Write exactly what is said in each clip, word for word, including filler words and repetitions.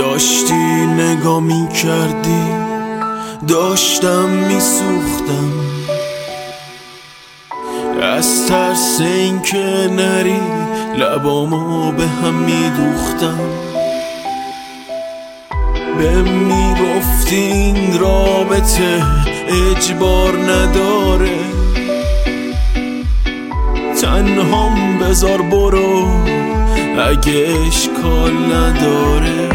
داشتی نگاه می کردی، داشتم می سوختم از ترس این که نری، لبامو به هم می دوختم. به می گفتی این رابطه اجبار نداره، تنهام بذار برو اگه اشکال نداره.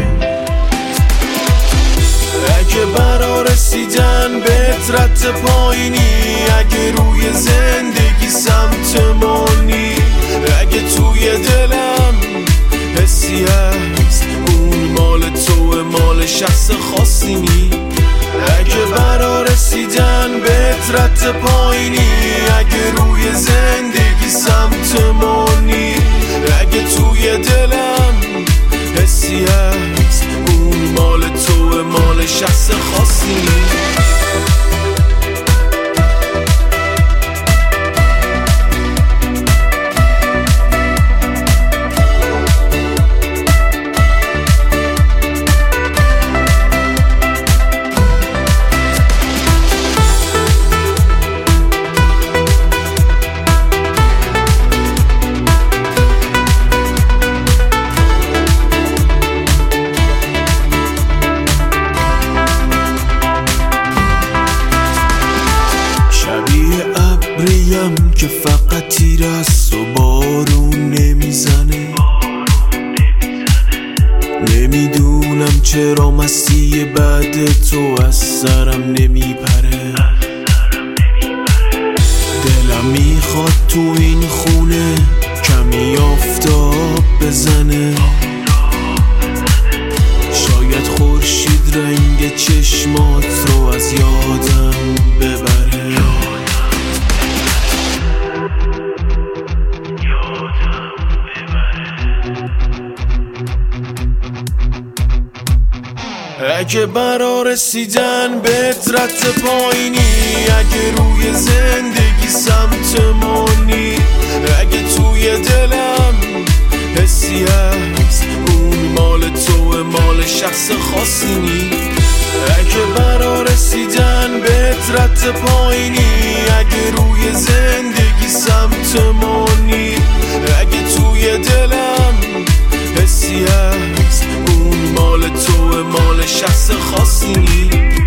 اگه برا رسیدن به رد پایینی، اگه روی زندگی سمت مانی، اگه توی دلم حسی هست اون مال توه، مال شخص خاصی نی. اگه برا رسیدن به رد پایینی، اگه روی زندگی سمت مانی، اگه توی دلم حسی هست اون مال توه، مال شخص خاصی نی. ابریم که فقط تیر است و بارون نمیزنه، نمیدونم چرا مستی بعد تو از سرم نمیپره. دلم میخواد تو این خونه کمی آفتاب بزنه، شاید خورشید رنگ چشمات رو از یادم ببره. اگه برا رسیدن به رد پایینی، اگه روی زندگی سمت مانی، اگه توی دلم حسی هست اون مال توه، مال شخص خاصی نی. اگه برا رسیدن به رد پایینی، اگه روی زندگی سمت مانی، اگه توی دلم حسی هست اون مال توه، مال شخص خاصی نی.